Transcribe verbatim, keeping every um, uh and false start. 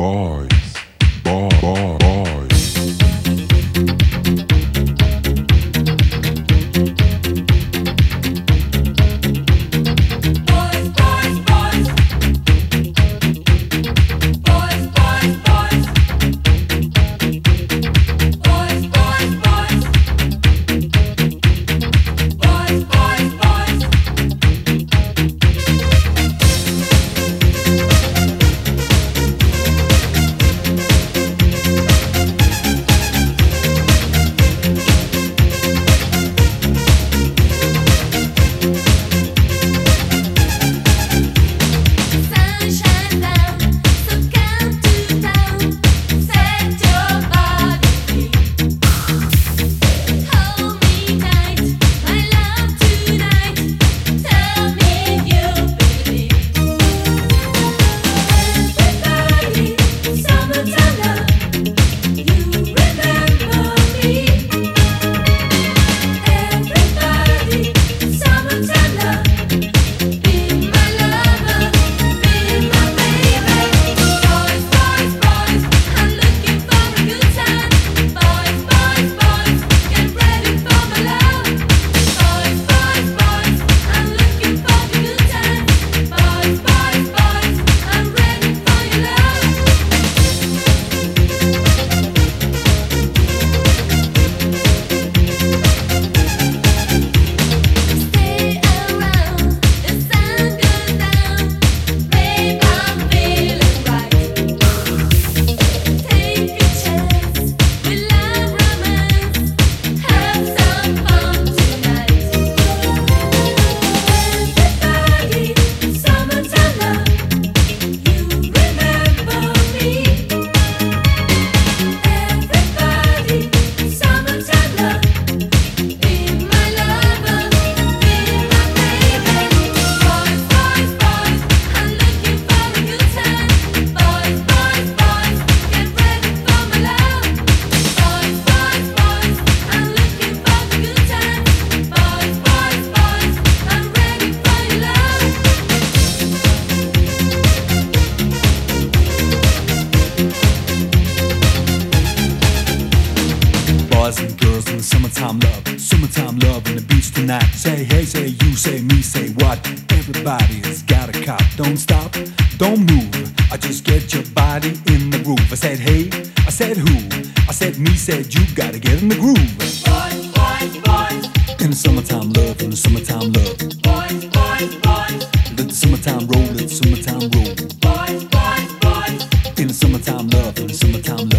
boys, boy, boy, boys. Boys and girls in the summertime love, summertime love on the beach tonight. Say hey, say you, say me, say what? Everybody's got a cop. Don't stop, don't move. I just get your body in the groove. I said hey, I said who? I said me, said you. Gotta get in the groove. Boys, boys, boys. In the summertime love, in the summertime love. Boys, boys, boys. Let the summertime roll, let the summertime roll. Boys, boys, boys. In the summertime love, in the summertime love.